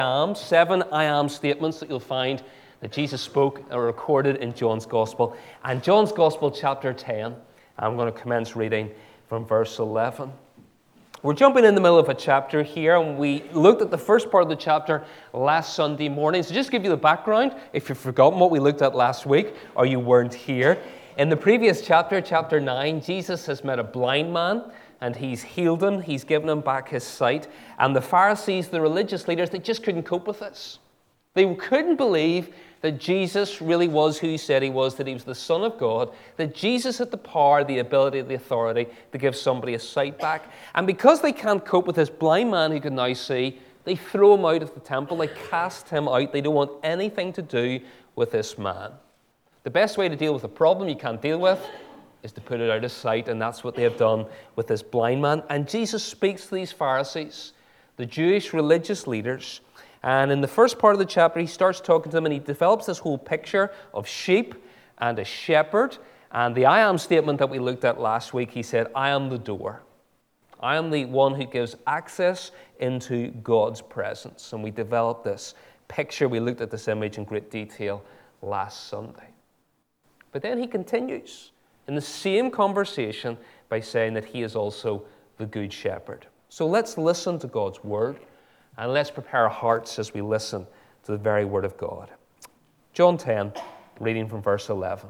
Seven I am statements that you'll find that Jesus spoke are recorded in John's Gospel. And John's Gospel, chapter 10, I'm going to commence reading from verse 11. We're jumping in the middle of a chapter here, and we looked at the first part of the chapter last Sunday morning. So just to give you the background, if you've forgotten what we looked at last week, or you weren't here. In the previous chapter, chapter 9, Jesus has met a blind man, and he's healed him, he's given him back his sight. And the Pharisees, the religious leaders, they just couldn't cope with this. They couldn't believe that Jesus really was who he said he was, that he was the Son of God, that Jesus had the power, the ability, the authority to give somebody a sight back. And because they can't cope with this blind man who can now see, they throw him out of the temple, they cast him out, they don't want anything to do with this man. The best way to deal with a problem you can't deal with is to put it out of sight, and that's what they have done with this blind man. And Jesus speaks to these Pharisees, the Jewish religious leaders, and in the first part of the chapter, he starts talking to them, and he develops this whole picture of sheep and a shepherd. And the I am statement that we looked at last week, he said, I am the door. I am the one who gives access into God's presence. And we developed this picture, we looked at this image in great detail last Sunday. But then he continues in the same conversation by saying that he is also the good shepherd. So let's listen to God's word, and let's prepare our hearts as we listen to the very word of God. John 10, reading from verse 11.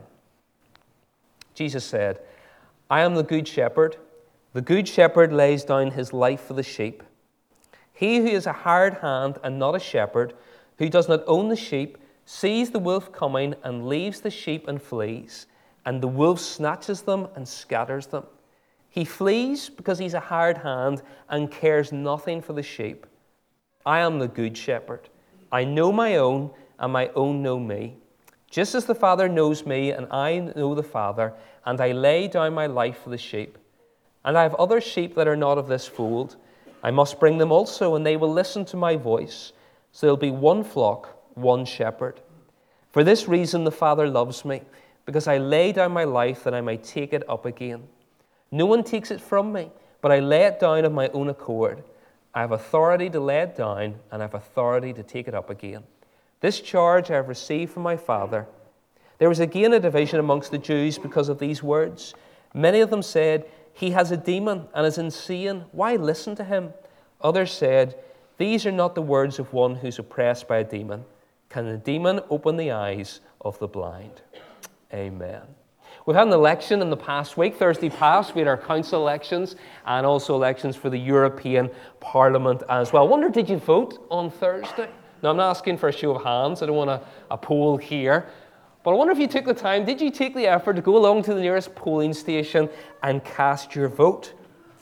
Jesus said, I am the good shepherd. The good shepherd lays down his life for the sheep. He who is a hired hand and not a shepherd, who does not own the sheep, sees the wolf coming and leaves the sheep and flees. And the wolf snatches them and scatters them. He flees because he's a hired hand and cares nothing for the sheep. I am the good shepherd. I know my own, and my own know me. Just as the Father knows me, and I know the Father, and I lay down my life for the sheep. And I have other sheep that are not of this fold. I must bring them also, and they will listen to my voice. So there will be one flock, one shepherd. For this reason the Father loves me, because I lay down my life that I may take it up again. No one takes it from me, but I lay it down of my own accord. I have authority to lay it down, and I have authority to take it up again. This charge I have received from my Father. There was again a division amongst the Jews because of these words. Many of them said, he has a demon and is insane. Why listen to him? Others said, these are not the words of one who's oppressed by a demon. Can the demon open the eyes of the blind? Amen. We've had an election in the past week. Thursday past, we had our council elections and also elections for the European Parliament as well. I wonder, did you vote on Thursday? Now, I'm not asking for a show of hands. I don't want a poll here. But I wonder if you took the time, did you take the effort to go along to the nearest polling station and cast your vote?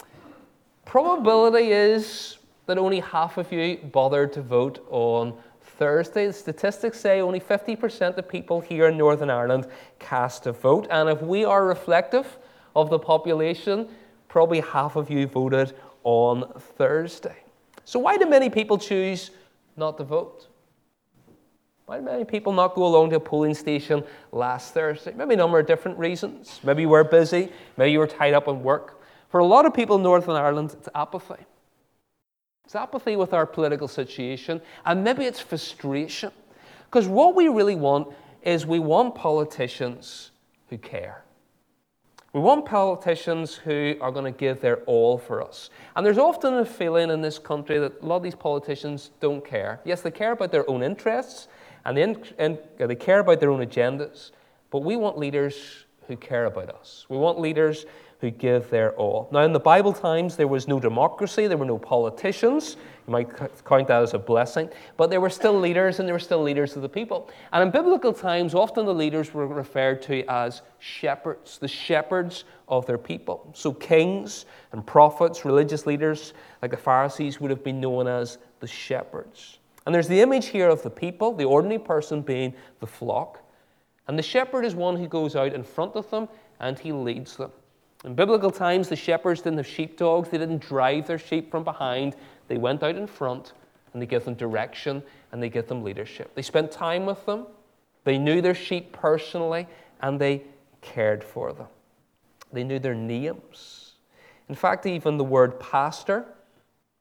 Probability is that only half of you bothered to vote on Thursday. The statistics say only 50% of people here in Northern Ireland cast a vote. And if we are reflective of the population, probably half of you voted on Thursday. So why do many people choose not to vote? Why do many people not go along to a polling station last Thursday? Maybe a number of different reasons. Maybe you were busy. Maybe you were tied up in work. For a lot of people in Northern Ireland, it's apathy. It's apathy with our political situation, and maybe it's frustration. Because what we really want is we want politicians who care. We want politicians who are going to give their all for us. And there's often a feeling in this country that a lot of these politicians don't care. Yes, they care about their own interests, and they care about their own agendas, but we want leaders who care about us. We want leaders who give their all. Now, in the Bible times, there was no democracy, there were no politicians. You might count that as a blessing. But there were still leaders, and there were still leaders of the people. And in biblical times, often the leaders were referred to as shepherds, the shepherds of their people. So kings and prophets, religious leaders like the Pharisees would have been known as the shepherds. And there's the image here of the people, the ordinary person being the flock. And the shepherd is one who goes out in front of them, and he leads them. In biblical times, the shepherds didn't have sheepdogs. They didn't drive their sheep from behind. They went out in front, and they give them direction, and they give them leadership. They spent time with them. They knew their sheep personally, and they cared for them. They knew their names. In fact, even the word pastor,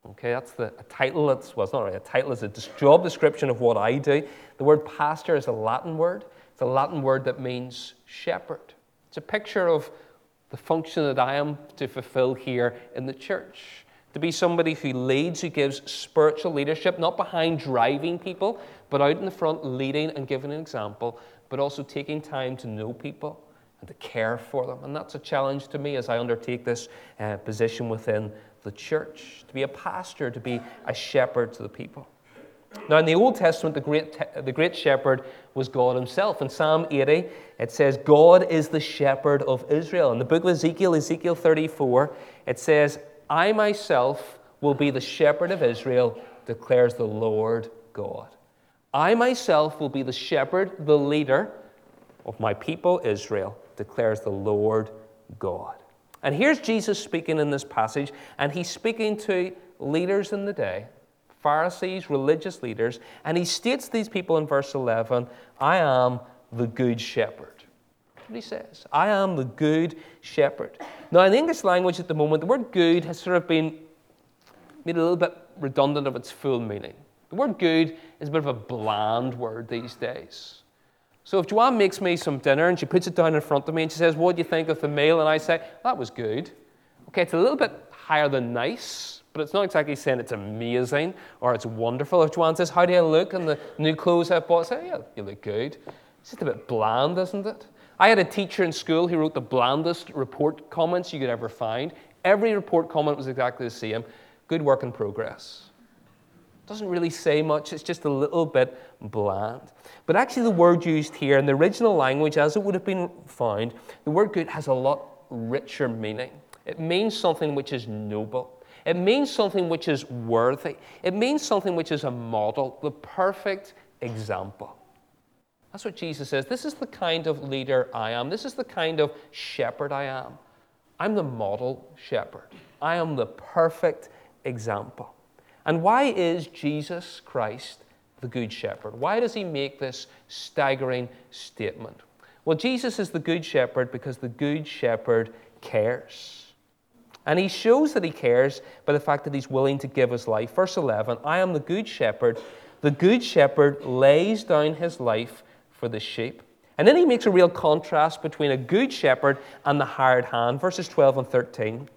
Okay, that's a title. It's not really a title. It's a job description of what I do. The word pastor is a Latin word. It's a Latin word that means shepherd. It's a picture of the function that I am to fulfill here in the church. To be somebody who leads, who gives spiritual leadership, not behind driving people, but out in the front leading and giving an example, but also taking time to know people and to care for them. And that's a challenge to me as I undertake this position within the church, to be a pastor, to be a shepherd to the people. Now, in the Old Testament, the great shepherd was God himself. In Psalm 80, it says, God is the shepherd of Israel. In the book of Ezekiel, Ezekiel 34, it says, I myself will be the shepherd of Israel, declares the Lord God. I myself will be the shepherd, the leader of my people Israel, declares the Lord God. And here's Jesus speaking in this passage, and he's speaking to leaders in the day, Pharisees, religious leaders, and he states to these people in verse 11, I am the good shepherd. That's what he says. I am the good shepherd. Now, in the English language at the moment, the word good has sort of been made a little bit redundant of its full meaning. The word good is a bit of a bland word these days. So if Joanne makes me some dinner and she puts it down in front of me and she says, what do you think of the meal? And I say, that was good. Okay, it's a little bit higher than nice, but it's not exactly saying it's amazing or it's wonderful. If Joanne says, how do I look in the new clothes I've bought? I say, yeah, you look good. It's just a bit bland, isn't it? I had a teacher in school who wrote the blandest report comments you could ever find. Every report comment was exactly the same. Good work in progress. Doesn't really say much. It's just a little bit bland. But actually the word used here in the original language, as it would have been found, the word good has a lot richer meaning. It means something which is noble. It means something which is worthy. It means something which is a model, the perfect example. That's what Jesus says. This is the kind of leader I am. This is the kind of shepherd I am. I'm the model shepherd. I am the perfect example. And why is Jesus Christ the Good Shepherd? Why does he make this staggering statement? Well, Jesus is the Good Shepherd because the Good Shepherd cares. And he shows that he cares by the fact that he's willing to give his life. Verse 11, I am the Good Shepherd. The Good Shepherd lays down his life for the sheep. And then he makes a real contrast between a good shepherd and the hired hand. Verses 12 and 13.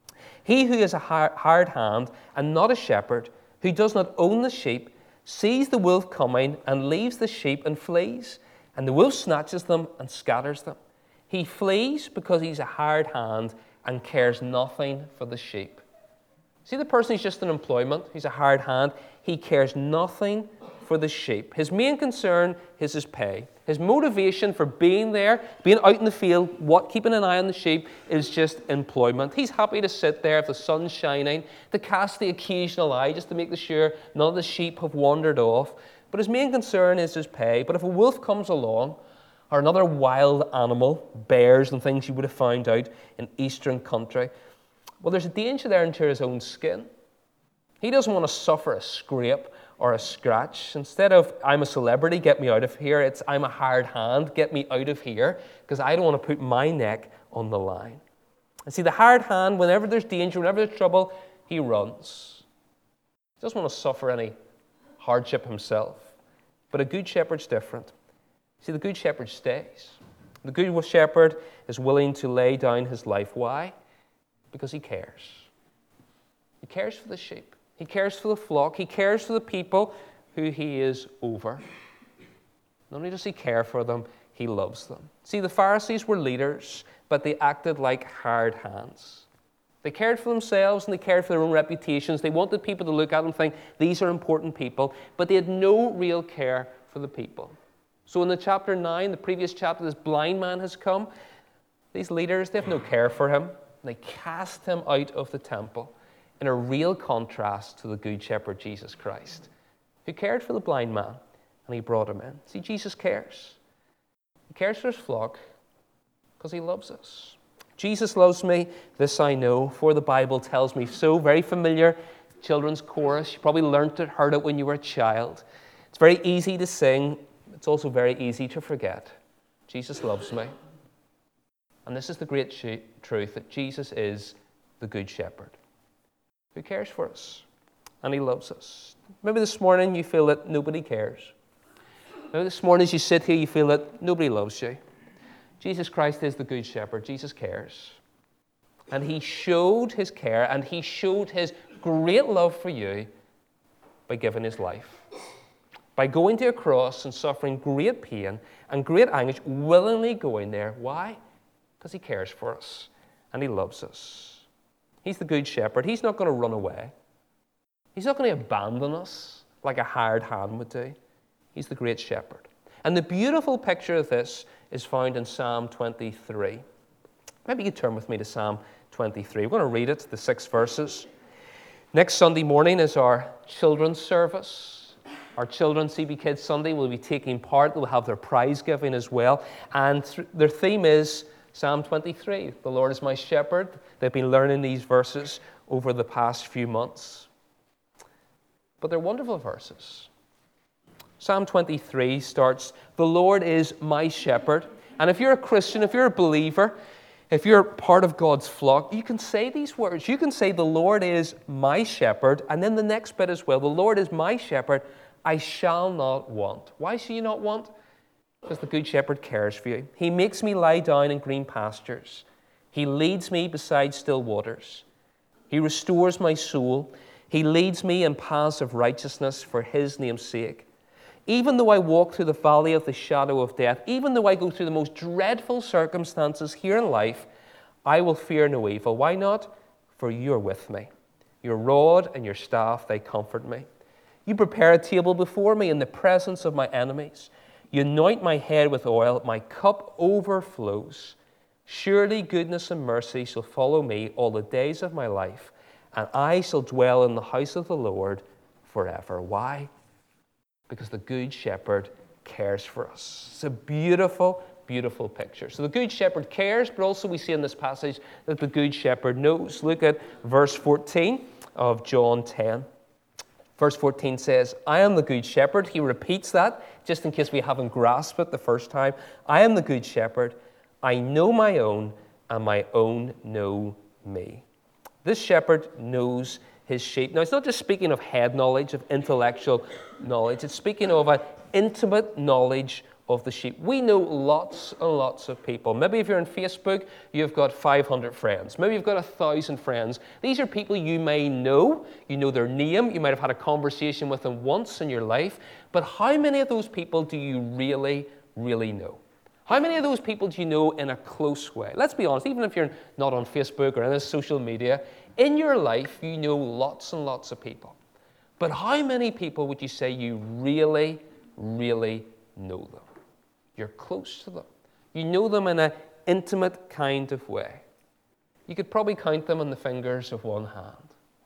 He who is a hired hand and not a shepherd, who does not own the sheep, sees the wolf coming and leaves the sheep and flees. And the wolf snatches them and scatters them. He flees because he's a hired hand and cares nothing for the sheep. See the person who's just in employment, he's a hired hand, he cares nothing for the sheep. His main concern is his pay. His motivation for being there, being out in the field, keeping an eye on the sheep, is just employment. He's happy to sit there if the sun's shining, to cast the occasional eye just to make sure none of the sheep have wandered off. But his main concern is his pay. But if a wolf comes along, or another wild animal, bears and things you would have found out in eastern country, well, there's a danger there into his own skin. He doesn't want to suffer a scrape or a scratch. Instead of, I'm a celebrity, get me out of here, it's, I'm a hired hand, get me out of here, because I don't want to put my neck on the line. And see, the hired hand, whenever there's danger, whenever there's trouble, he runs. He doesn't want to suffer any hardship himself. But a good shepherd's different. See, the good shepherd stays. The good shepherd is willing to lay down his life. Why? Because he cares. He cares for the sheep. He cares for the flock. He cares for the people who he is over. Not only does he care for them, he loves them. See, the Pharisees were leaders, but they acted like hired hands. They cared for themselves and they cared for their own reputations. They wanted people to look at them and think, these are important people, but they had no real care for the people. So in the chapter 9, the previous chapter, this blind man has come. These leaders, they have no care for him. They cast him out of the temple in a real contrast to the Good Shepherd, Jesus Christ, who cared for the blind man and he brought him in. See, Jesus cares. He cares for his flock because he loves us. Jesus loves me, this I know, for the Bible tells me so. Very familiar children's chorus. You probably learnt it, heard it when you were a child. It's very easy to sing. It's also very easy to forget. Jesus loves me. And this is the great truth, that Jesus is the Good Shepherd who cares for us. and he loves us. Maybe this morning you feel that nobody cares. Maybe this morning as you sit here, you feel that nobody loves you. Jesus Christ is the Good Shepherd. Jesus cares. And he showed his care, and he showed his great love for you by giving his life. By going to a cross and suffering great pain and great anguish, willingly going there. Why? Because he cares for us, and he loves us. He's the Good Shepherd. He's not going to run away. He's not going to abandon us like a hired hand would do. He's the great shepherd. And the beautiful picture of this is found in Psalm 23. Maybe you turn with me to Psalm 23. We're going to read it, the 6 verses. Next Sunday morning is our children's service. Our children, CB Kids Sunday, will be taking part. They'll have their prize giving as well. And their theme is Psalm 23. The Lord is my shepherd. They've been learning these verses over the past few months. But they're wonderful verses. Psalm 23 starts, the Lord is my shepherd. And if you're a Christian, if you're a believer, if you're part of God's flock, you can say these words. You can say, the Lord is my shepherd. And then the next bit as well, the Lord is my shepherd. I shall not want. Why shall you not want? Because the Good Shepherd cares for you. He makes me lie down in green pastures. He leads me beside still waters. He restores my soul. He leads me in paths of righteousness for his name's sake. Even though I walk through the valley of the shadow of death, even though I go through the most dreadful circumstances here in life, I will fear no evil. Why not? For you are with me. Your rod and your staff, they comfort me. You prepare a table before me in the presence of my enemies. You anoint my head with oil. My cup overflows. Surely goodness and mercy shall follow me all the days of my life, and I shall dwell in the house of the Lord forever. Why? Because the Good Shepherd cares for us. It's a beautiful, beautiful picture. So the Good Shepherd cares, but also we see in this passage that the Good Shepherd knows. Look at verse 14 of John 10. Verse 14 says, I am the Good Shepherd. He repeats that, just in case we haven't grasped it the first time. I am the Good Shepherd. I know my own, and my own know me. This shepherd knows his sheep. Now, it's not just speaking of head knowledge, of intellectual knowledge. It's speaking of an intimate knowledge of the sheep. We know lots and lots of people. Maybe if you're on Facebook, you've got 500 friends. Maybe you've got 1,000 friends. These are people you may know. You know their name. You might have had a conversation with them once in your life. But how many of those people do you really, really know? How many of those people do you know in a close way? Let's be honest, even if you're not on Facebook or any social media, in your life you know lots and lots of people. But how many people would you say you really, really know them? You're close to them. You know them in an intimate kind of way. You could probably count them on the fingers of one hand.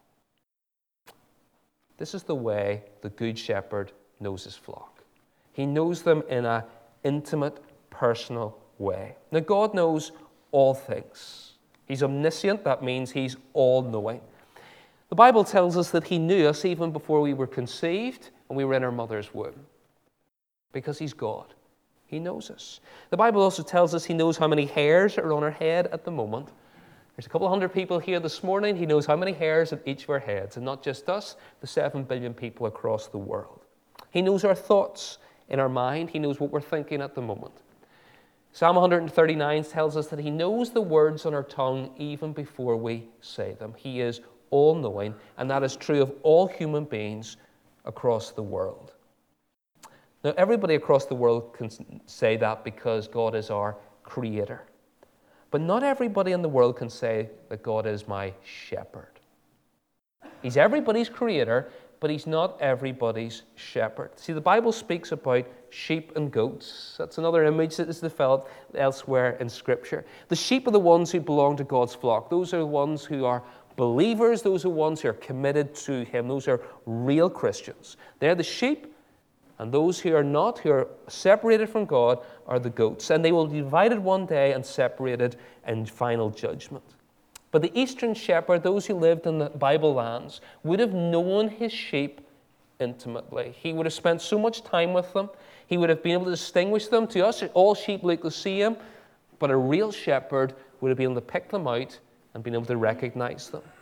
This is the way the Good Shepherd knows his flock. He knows them in an intimate, personal way. Now, God knows all things. He's omniscient. That means he's all-knowing. The Bible tells us that he knew us even before we were conceived and we were in our mother's womb. Because he's God. He knows us. The Bible also tells us he knows how many hairs are on our head at the moment. There's a couple hundred people here this morning. He knows how many hairs on each of our heads. And not just us, the 7 billion people across the world. He knows our thoughts in our mind. He knows what we're thinking at the moment. Psalm 139 tells us that he knows the words on our tongue even before we say them. He is all-knowing, and that is true of all human beings across the world. Now, everybody across the world can say that because God is our creator. But not everybody in the world can say that God is my shepherd. He's everybody's creator, but he's not everybody's shepherd. See, the Bible speaks about sheep and goats. That's another image that is developed elsewhere in Scripture. The sheep are the ones who belong to God's flock. Those are the ones who are believers. Those are the ones who are committed to him. Those are real Christians. They're the sheep, and those who are not, who are separated from God, are the goats. And they will be divided one day and separated in final judgment. But the eastern shepherd, those who lived in the Bible lands, would have known his sheep intimately. He would have spent so much time with them. He would have been able to distinguish them. To us, all sheep look the same, but a real shepherd would have been able to pick them out and been able to recognize them.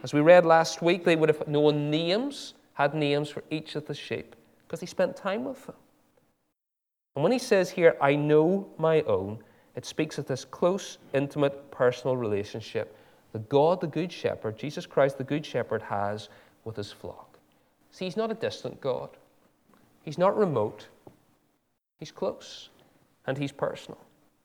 As we read last week, they would have known names, had names for each of the sheep, because he spent time with them. And when he says here, I know my own, it speaks of this close, intimate, personal relationship that God, the Good Shepherd, Jesus Christ, the Good Shepherd, has with his flock. See, he's not a distant God. He's not remote. He's close, and he's personal.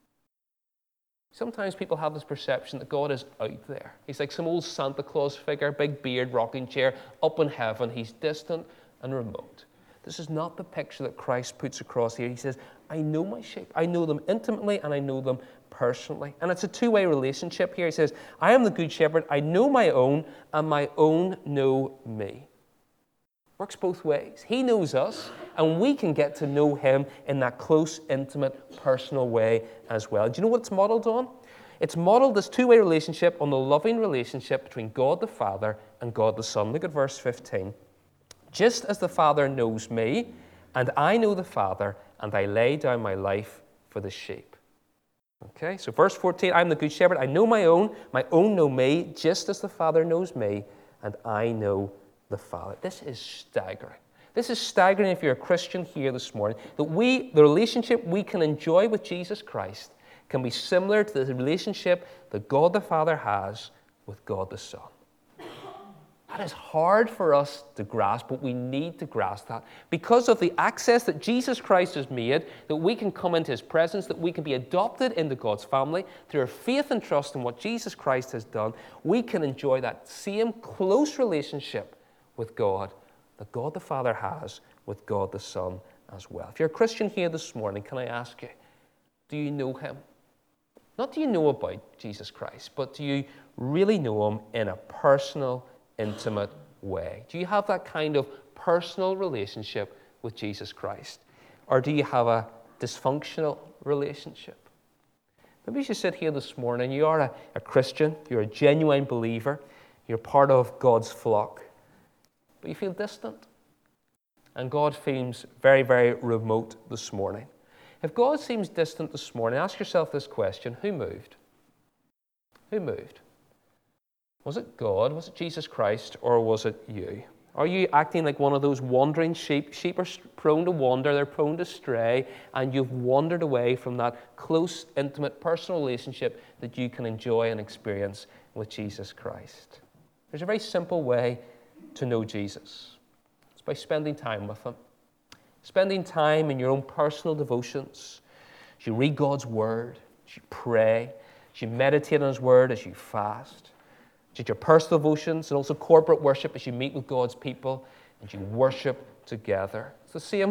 Sometimes people have this perception that God is out there. He's like some old Santa Claus figure, big beard, rocking chair, up in heaven. He's distant and remote. This is not the picture that Christ puts across here. He says, I know my sheep. I know them intimately and I know them personally. And it's a two-way relationship here. He says, I am the Good Shepherd. I know my own and my own know me. Works both ways. He knows us, and we can get to know him in that close, intimate, personal way as well. Do you know what it's modeled on? It's modeled, this two-way relationship, on the loving relationship between God the Father and God the Son. Look at verse 15. Just as the Father knows me, and I know the Father, and I lay down my life for the sheep. Okay, so verse 14, I am the Good Shepherd. I know my own know me, just as the Father knows me, and I know the Father. This is staggering. This is staggering if you're a Christian here this morning, that the relationship we can enjoy with Jesus Christ can be similar to the relationship that God the Father has with God the Son. That is hard for us to grasp, but we need to grasp that. Because of the access that Jesus Christ has made, that we can come into his presence, that we can be adopted into God's family, through our faith and trust in what Jesus Christ has done, we can enjoy that same close relationship with God that God the Father has with God the Son as well. If you're a Christian here this morning, can I ask you, do you know him? Not do you know about Jesus Christ, but do you really know him in a personal, intimate way? Do you have that kind of personal relationship with Jesus Christ? Or do you have a dysfunctional relationship? Maybe as you sit here this morning, you are a Christian, you're a genuine believer, you're part of God's flock, but you feel distant. And God seems very, very remote this morning. If God seems distant this morning, ask yourself this question: who moved? Who moved? Was it God? Was it Jesus Christ? Or was it you? Are you acting like one of those wandering sheep? Sheep are prone to wander, they're prone to stray, and you've wandered away from that close, intimate, personal relationship that you can enjoy and experience with Jesus Christ. There's a very simple way to know Jesus. It's by spending time with him. Spending time in your own personal devotions. As you read God's word, as you pray, as you meditate on his word, as you fast. As your personal devotions and also corporate worship as you meet with God's people and you worship together. It's the same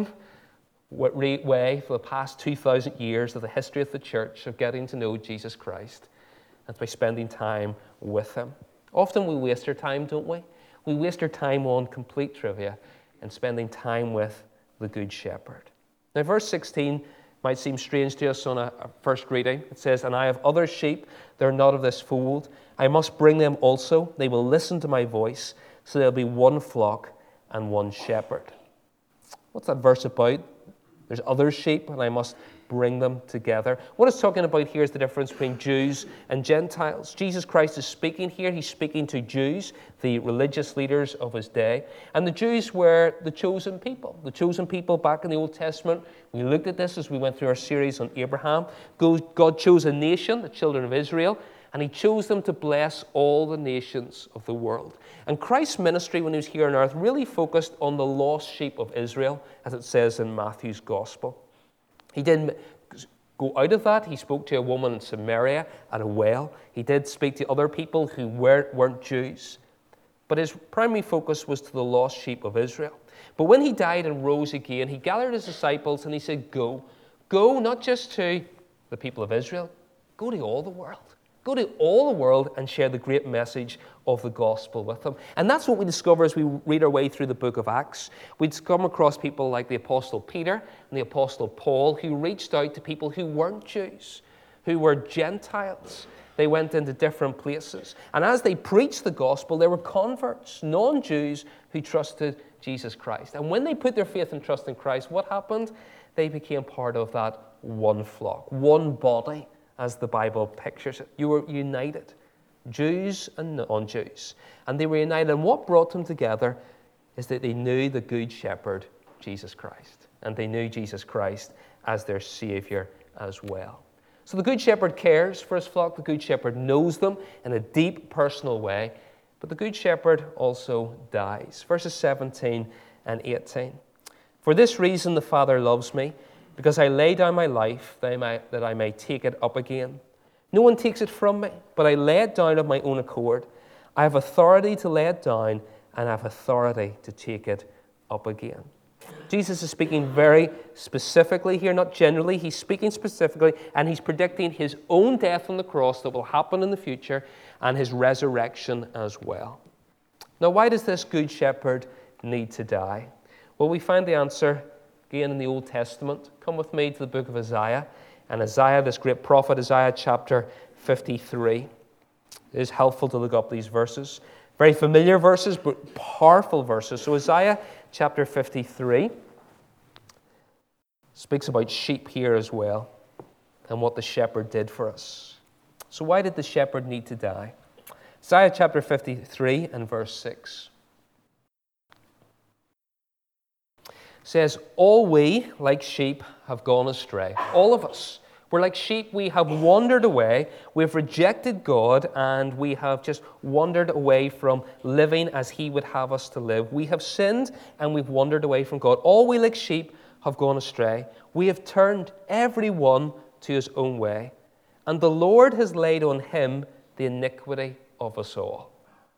way for the past 2,000 years of the history of the church of getting to know Jesus Christ. That's by spending time with him. Often we waste our time, don't we? We waste our time on complete trivia and spending time with the Good Shepherd. Now, verse 16 might seem strange to us on a first reading. It says, and I have other sheep, they're not of this fold. I must bring them also. They will listen to my voice, so there'll be one flock and one shepherd. What's that verse about? There's other sheep, and I must bring them together. What it's talking about here is the difference between Jews and Gentiles. Jesus Christ is speaking here. He's speaking to Jews, the religious leaders of his day. And the Jews were the chosen people. The chosen people back in the Old Testament. We looked at this as we went through our series on Abraham. God chose a nation, the children of Israel, and he chose them to bless all the nations of the world. And Christ's ministry when he was here on earth really focused on the lost sheep of Israel, as it says in Matthew's Gospel. He didn't go out of that. He spoke to a woman in Samaria at a well. He did speak to other people who weren't Jews. But his primary focus was to the lost sheep of Israel. But when he died and rose again, he gathered his disciples and he said, go. Go not just to the people of Israel, go to all the world. Go to all the world and share the great message of the gospel with them. And that's what we discover as we read our way through the book of Acts. We'd come across people like the Apostle Peter and the Apostle Paul who reached out to people who weren't Jews, who were Gentiles. They went into different places. And as they preached the gospel, there were converts, non-Jews, who trusted Jesus Christ. And when they put their faith and trust in Christ, what happened? They became part of that one flock, one body, as the Bible pictures it. You were united. Jews and non-Jews. And they were united. And what brought them together is that they knew the Good Shepherd, Jesus Christ. And they knew Jesus Christ as their Savior as well. So the Good Shepherd cares for his flock. The Good Shepherd knows them in a deep, personal way. But the Good Shepherd also dies. Verses 17 and 18. For this reason the Father loves me, because I lay down my life that I may take it up again. No one takes it from me, but I lay it down of my own accord. I have authority to lay it down, and I have authority to take it up again. Jesus is speaking very specifically here, not generally. He's speaking specifically, and he's predicting his own death on the cross that will happen in the future, and his resurrection as well. Now, why does this Good Shepherd need to die? Well, we find the answer again in the Old Testament. Come with me to the book of Isaiah. And Isaiah, this great prophet, Isaiah chapter 53. It is helpful to look up these verses. Very familiar verses, but powerful verses. So Isaiah chapter 53 speaks about sheep here as well and what the shepherd did for us. So why did the shepherd need to die? Isaiah chapter 53 and verse 6 says, all we, like sheep, have gone astray. All of us. We're like sheep. We have wandered away. We've rejected God, and we have just wandered away from living as he would have us to live. We have sinned, and we've wandered away from God. All we, like sheep, have gone astray. We have turned every one to his own way, and the Lord has laid on him the iniquity of us all.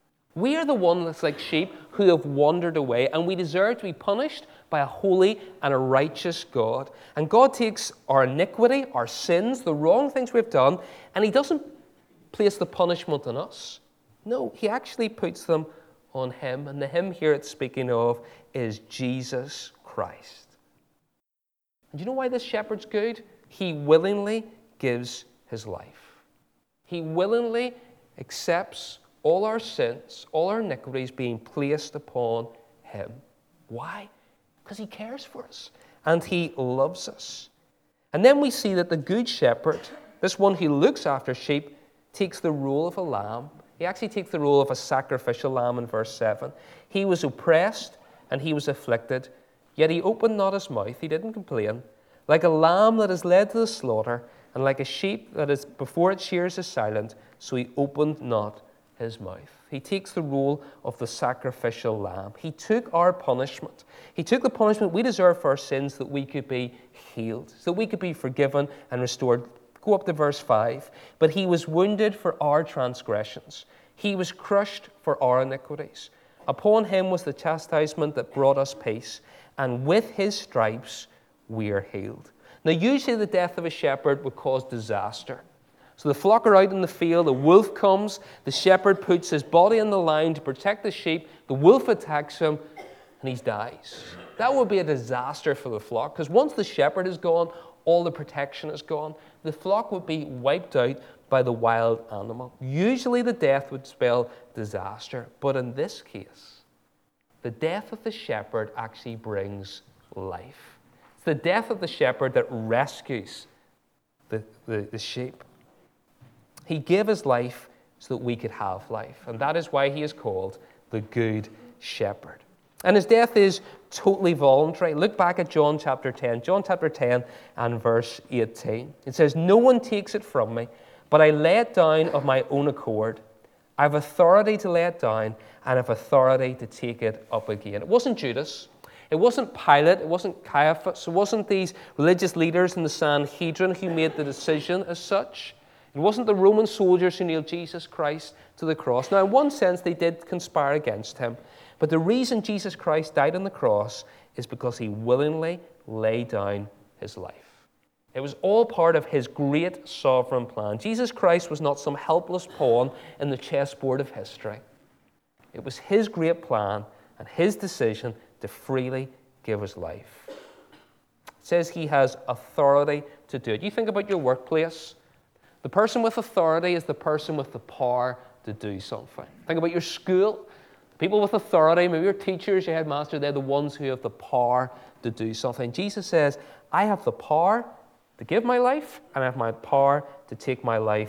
We are the one that's like sheep who have wandered away, and we deserve to be punished by a holy and a righteous God. And God takes our iniquity, our sins, the wrong things we've done, and he doesn't place the punishment on us. No, he actually puts them on him. And the him here it's speaking of is Jesus Christ. And do you know why this shepherd's good? He willingly gives his life. He willingly accepts all our sins, all our iniquities being placed upon him. Why? Because he cares for us and he loves us. And then we see that the Good Shepherd, this one who looks after sheep, takes the role of a lamb. He actually takes the role of a sacrificial lamb in verse 7. He was oppressed and he was afflicted, yet he opened not his mouth. He didn't complain. Like a lamb that is led to the slaughter, and like a sheep that is before its shears is silent, so he opened not his mouth. He takes the role of the sacrificial lamb. He took our punishment. He took the punishment we deserve for our sins that we could be healed, so that we could be forgiven and restored. Go up to verse 5. But he was wounded for our transgressions. He was crushed for our iniquities. Upon him was the chastisement that brought us peace, and with his stripes we are healed. Now, usually the death of a shepherd would cause disaster. So the flock are out in the field, a wolf comes, the shepherd puts his body on the line to protect the sheep, the wolf attacks him, and he dies. That would be a disaster for the flock, because once the shepherd is gone, all the protection is gone. The flock would be wiped out by the wild animal. Usually the death would spell disaster, but in this case, the death of the shepherd actually brings life. It's the death of the shepherd that rescues the sheep. He gave his life so that we could have life. And that is why he is called the Good Shepherd. And his death is totally voluntary. Look back at John chapter 10. John chapter 10 and verse 18. It says, no one takes it from me, but I lay it down of my own accord. I have authority to lay it down, and I have authority to take it up again. It wasn't Judas. It wasn't Pilate. It wasn't Caiaphas. It wasn't these religious leaders in the Sanhedrin who made the decision as such. It wasn't the Roman soldiers who nailed Jesus Christ to the cross. Now, in one sense, they did conspire against him. But the reason Jesus Christ died on the cross is because he willingly laid down his life. It was all part of his great sovereign plan. Jesus Christ was not some helpless pawn in the chessboard of history. It was his great plan and his decision to freely give his life. It says he has authority to do it. You think about your workplace. The person with authority is the person with the power to do something. Think about your school. People with authority, maybe your teachers, your headmaster, they're the ones who have the power to do something. Jesus says, I have the power to give my life, and I have my power to take my life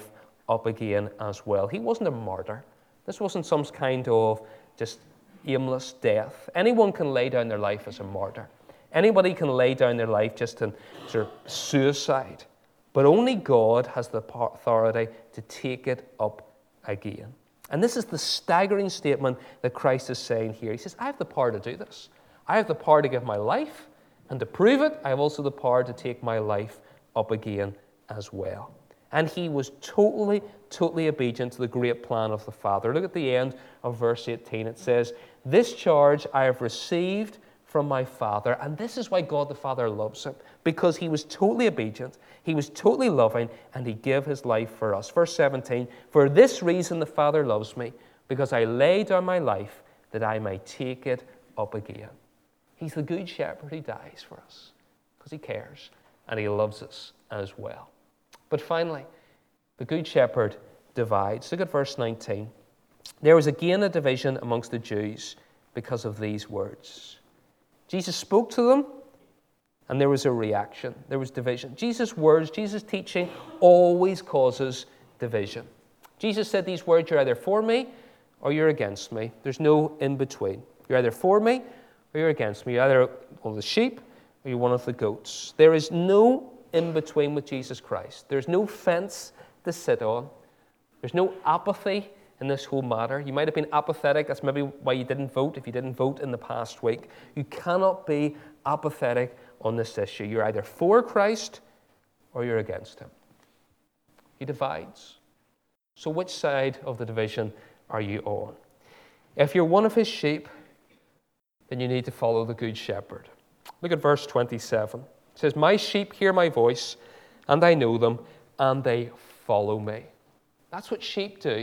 up again as well. He wasn't a martyr. This wasn't some kind of just aimless death. Anyone can lay down their life as a martyr. Anybody can lay down their life just in sort of suicide. But only God has the authority to take it up again. And this is the staggering statement that Christ is saying here. He says, I have the power to do this. I have the power to give my life, and to prove it, I have also the power to take my life up again as well. And he was totally obedient to the great plan of the Father. Look at the end of verse 18. It says, this charge I have received from my Father. And this is why God the Father loves him, because he was totally obedient, he was totally loving, and he gave his life for us. Verse 17, for this reason the Father loves me, because I lay down my life that I may take it up again. He's the good shepherd who dies for us, because he cares, and he loves us as well. But finally, the good shepherd divides. Look at verse 19. There was again a division amongst the Jews because of these words. Jesus spoke to them, and there was a reaction. There was division. Jesus' words, Jesus' teaching always causes division. Jesus said these words, you're either for me or you're against me. There's no in between. You're either for me or you're against me. You're either one of the sheep or you're one of the goats. There is no in between with Jesus Christ. There's no fence to sit on. There's no apathy in this whole matter. You might have been apathetic. That's maybe why you didn't vote, if you didn't vote in the past week. You cannot be apathetic on this issue. You're either for Christ or you're against him. He divides. So which side of the division are you on? If you're one of his sheep, then you need to follow the good shepherd. Look at verse 27. It says, my sheep hear my voice, and I know them, and they follow me. That's what sheep do.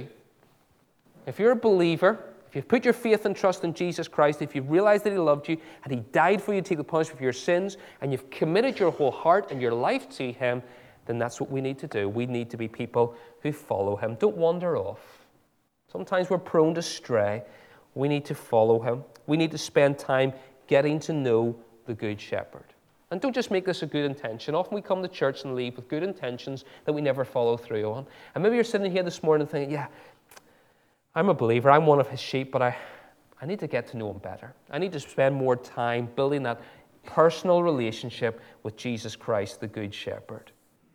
If you're a believer, if you've put your faith and trust in Jesus Christ, if you've realized that he loved you and he died for you to take the punishment for your sins, and you've committed your whole heart and your life to him, then that's what we need to do. We need to be people who follow him. Don't wander off. Sometimes we're prone to stray. We need to follow him. We need to spend time getting to know the good shepherd. And don't just make this a good intention. Often we come to church and leave with good intentions that we never follow through on. And maybe you're sitting here this morning thinking, yeah, I'm a believer, I'm one of his sheep, but I need to get to know him better. I need to spend more time building that personal relationship with Jesus Christ, the Good Shepherd.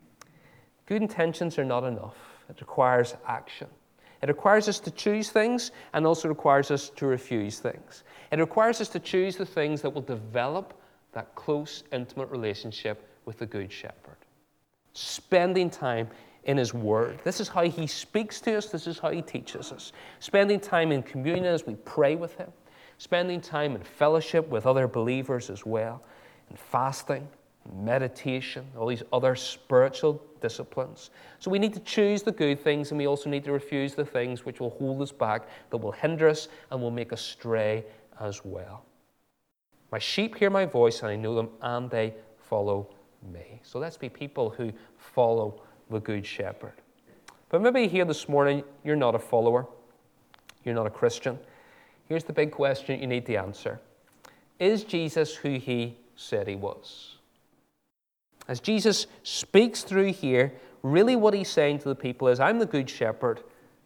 Good intentions are not enough. It requires action. It requires us to choose things, and also requires us to refuse things. It requires us to choose the things that will develop that close, intimate relationship with the Good Shepherd. Spending time in his word. This is how he speaks to us. This is how he teaches us. Spending time in communion as we pray with him. Spending time in fellowship with other believers as well. And fasting, meditation, all these other spiritual disciplines. So we need to choose the good things, and we also need to refuse the things which will hold us back, that will hinder us and will make us stray as well. My sheep hear my voice, and I know them, and they follow me. So let's be people who follow the Good Shepherd. But maybe here this morning, you're not a follower. You're not a Christian. Here's the big question you need to answer. Is Jesus who he said he was? As Jesus speaks through here, really what he's saying to the people is, I'm the Good Shepherd,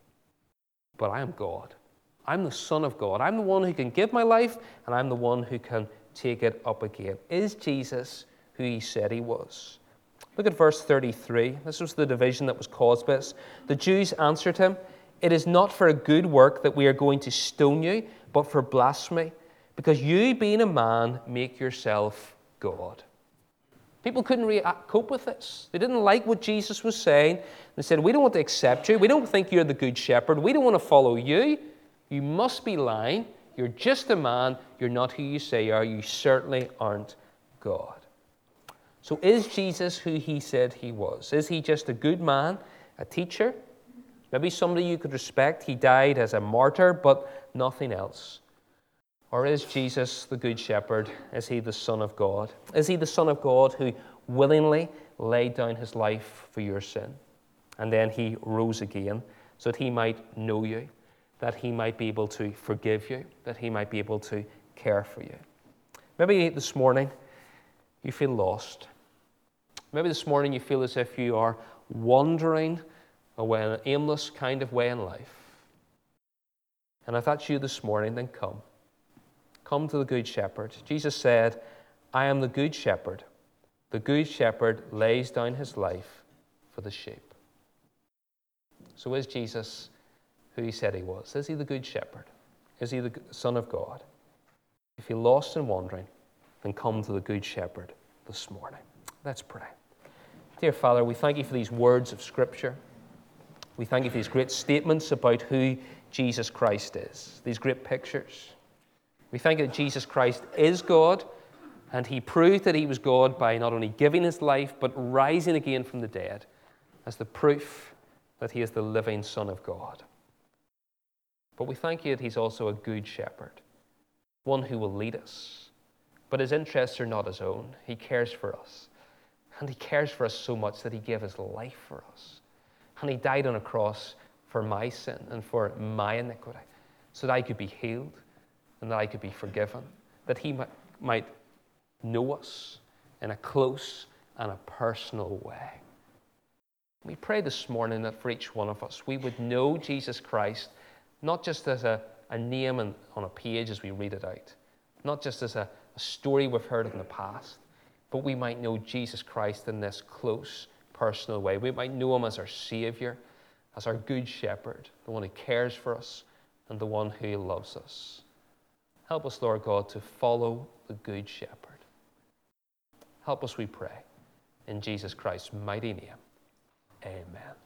but I am God. I'm the Son of God. I'm the one who can give my life, and I'm the one who can take it up again. Is Jesus who he said he was? Look at verse 33. This was the division that was caused by this. The Jews answered him, it is not for a good work that we are going to stone you, but for blasphemy, because you, being a man, make yourself God. People couldn't cope with this. They didn't like what Jesus was saying. They said, we don't want to accept you. We don't think you're the Good Shepherd. We don't want to follow you. You must be lying. You're just a man. You're not who you say you are. You certainly aren't God. So is Jesus who he said he was? Is he just a good man, a teacher? Maybe somebody you could respect. He died as a martyr, but nothing else. Or is Jesus the Good Shepherd? Is he the Son of God? Is he the Son of God who willingly laid down his life for your sin? And then he rose again so that he might know you, that he might be able to forgive you, that he might be able to care for you. Maybe this morning you feel lost. Maybe this morning you feel as if you are wandering an aimless kind of way in life. And if that's you this morning, then come. Come to the Good Shepherd. Jesus said, I am the Good Shepherd. The Good Shepherd lays down his life for the sheep. So is Jesus who he said he was? Is he the Good Shepherd? Is he the Son of God? If you're lost and wandering, then come to the Good Shepherd this morning. Let's pray. Dear Father, we thank you for these words of Scripture. We thank you for these great statements about who Jesus Christ is, these great pictures. We thank you that Jesus Christ is God, and he proved that he was God by not only giving his life, but rising again from the dead as the proof that he is the living Son of God. But we thank you that he's also a good shepherd, one who will lead us. But his interests are not his own. He cares for us. And he cares for us so much that he gave his life for us. And he died on a cross for my sin and for my iniquity, so that I could be healed and that I could be forgiven, that he might know us in a close and a personal way. We pray this morning that for each one of us, we would know Jesus Christ, not just as a name on a page as we read it out, not just as a story we've heard in the past, but we might know Jesus Christ in this close, personal way. We might know him as our Savior, as our Good Shepherd, the one who cares for us and the one who loves us. Help us, Lord God, to follow the Good Shepherd. Help us, we pray, in Jesus Christ's mighty name. Amen.